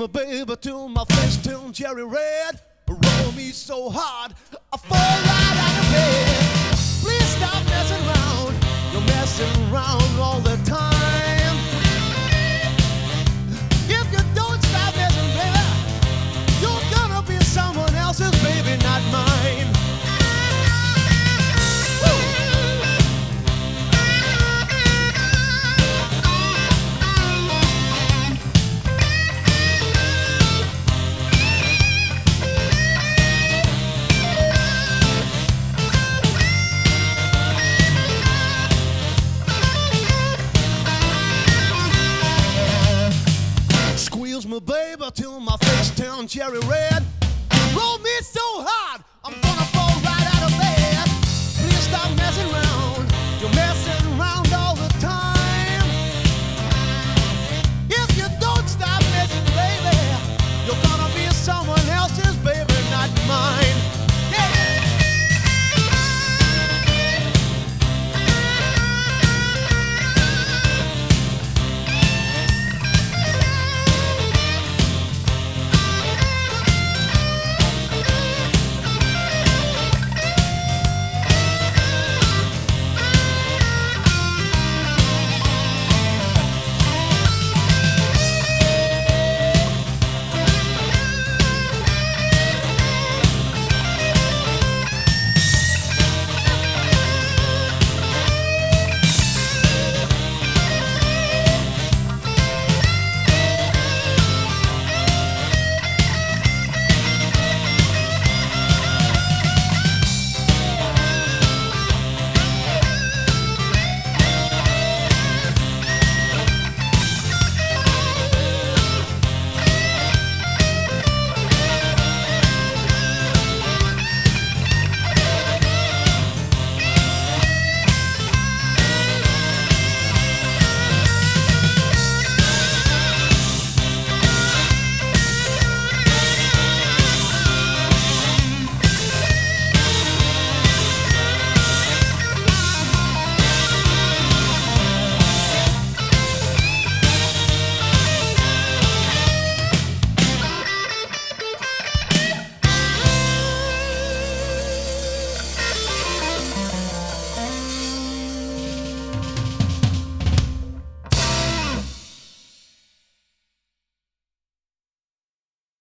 my baby till my face turned cherry red. Roll me so hard, I fall right out of bed. Please stop messing around. You're messing around all the time. If you don't stop messing, baby, you're gonna be someone else's baby, not mine. My baby till my face turned cherry red.